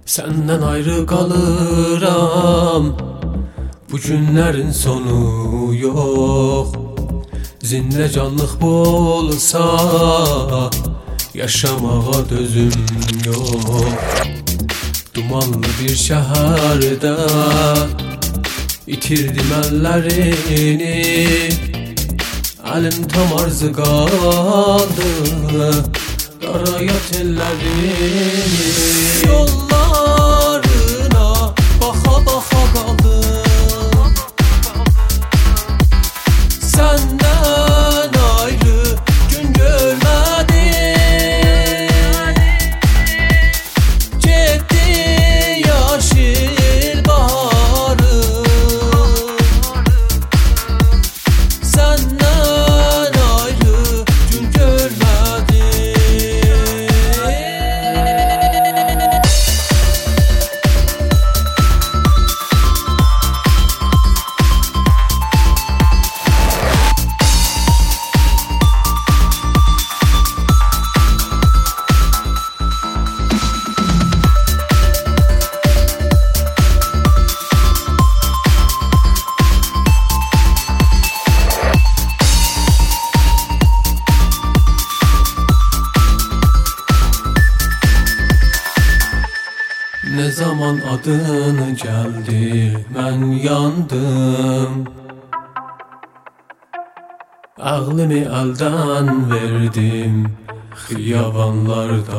Senden ayrı kalıram, bu günlerin sonu yok. Zindecanlıq bu olsa, yaşamağa dözüm yok. Dumanlı bir şəhərdə itirdim əllərini, əlim tam arzı qaldı qaraya tellərini. Yollarına baxa-baxa qaldım, səndən ayrı gün görmədim. Getdi yaşıl baharım, səndən ayrı gün görmədim. Ne zaman adın geldi, mən yandım. Ağlımı əldən verdim, xiyabanlarda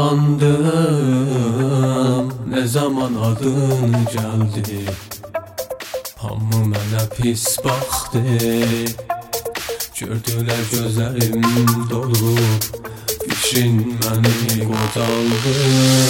dolandım. Ne zaman adın geldi, hamı mənə pis baxdı. Gördülər gözlərim dolub, fikrin məni qocaldı.